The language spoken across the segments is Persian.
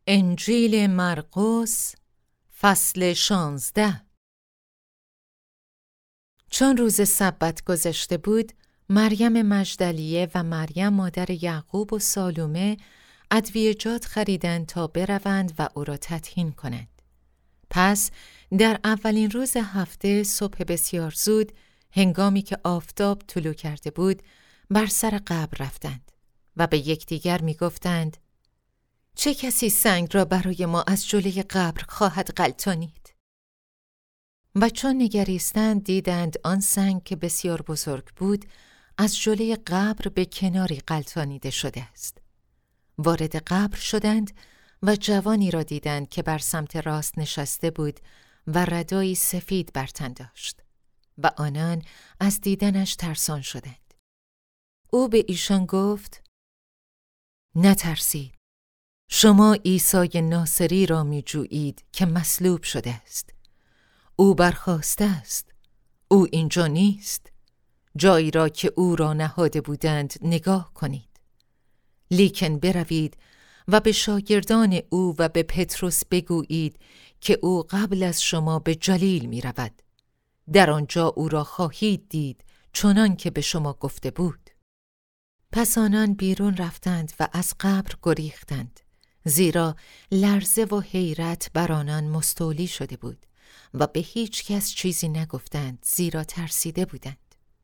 انجیل مرقس فصل 16. چون روز سبت گذشته بود، مریم مجدلیه و مریم مادر یعقوب و سالومه ادویه‌جات خریدند تا بروند و او را تطهین کنند. پس در اولین روز هفته صبح بسیار زود، هنگامی که آفتاب طلوع کرده بود، بر سر قبر رفتند و به یکدیگر می گفتند: چه کسی سنگ را برای ما از جلوی قبر خواهد غلتانید؟ و چون نگریستند دیدند آن سنگ که بسیار بزرگ بود از جلوی قبر به کناری غلتانیده شده است. وارد قبر شدند و جوانی را دیدند که بر سمت راست نشسته بود و ردایی سفید بر تن داشت و آنان از دیدنش ترسان شدند. او به ایشان گفت: نترسید، شما عیسی ناصری را می جویید که مصلوب شده است. او برخاسته است. او اینجا نیست. جایی را که او را نهاده بودند نگاه کنید. لیکن بروید و به شاگردان او و به پتروس بگویید که او قبل از شما به جلیل می رود. در آنجا او را خواهید دید چنان که به شما گفته بود. پس آنان بیرون رفتند و از قبر گریختند، زیرا لرزه و حیرت بر آنان مستولی شده بود و به هیچ کس چیزی نگفتند، زیرا ترسیده بودند.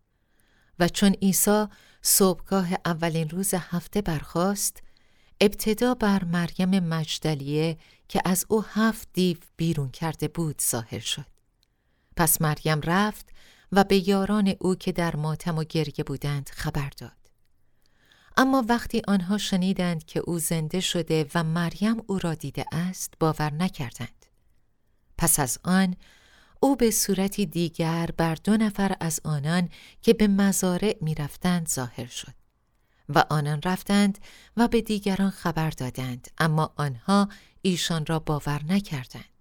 و چون عیسی صبحگاه اولین روز هفته برخاست، ابتدا بر مریم مجدلیه که از او 7 دیو بیرون کرده بود ظاهر شد. پس مریم رفت و به یاران او که در ماتم و گریه بودند خبر داد. اما وقتی آنها شنیدند که او زنده شده و مریم او را دیده است، باور نکردند. پس از آن او به صورتی دیگر بر 2 نفر از آنان که به مزارع می رفتند ظاهر شد و آنان رفتند و به دیگران خبر دادند، اما آنها ایشان را باور نکردند.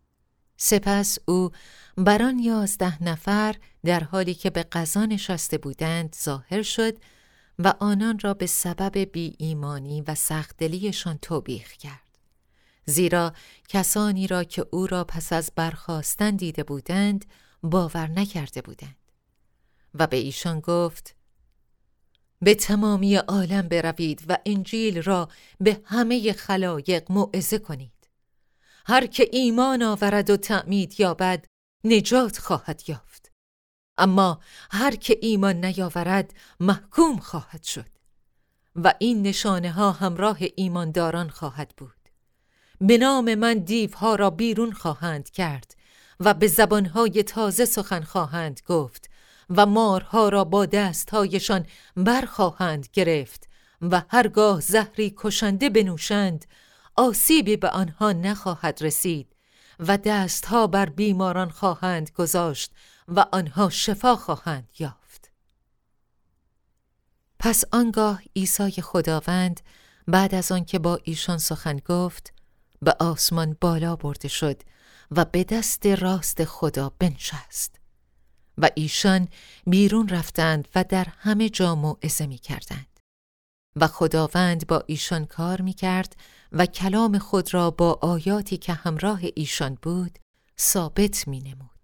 سپس او بر آن 11 نفر در حالی که به غذا نشسته بودند ظاهر شد و آنان را به سبب بی ایمانی و سخت‌دلیشان توبیخ کرد، زیرا کسانی را که او را پس از برخاستن دیده بودند باور نکرده بودند. و به ایشان گفت: به تمامی عالم بروید و انجیل را به همه خلایق موعظه کنید. هر که ایمان آورد و تعمید یابد نجات خواهد یافت، اما هر که ایمان نیاورد محکوم خواهد شد. و این نشانه ها همراه ایمانداران خواهد بود: به نام من دیوها را بیرون خواهند کرد و به زبانهای تازه سخن خواهند گفت و مارها را با دستهایشان برخواهند گرفت و هرگاه زهری کشنده بنوشند آسیبی به آنها نخواهد رسید و دستها بر بیماران خواهند گذاشت و آنها شفا خواهند یافت. پس آنگاه عیسی خداوند بعد از آن که با ایشان سخن گفت به آسمان بالا برده شد و به دست راست خدا بنشست و ایشان بیرون رفتند و در همه جا موعظه می کردند و خداوند با ایشان کار می کرد و کلام خود را با آیاتی که همراه ایشان بود ثابت می نمود.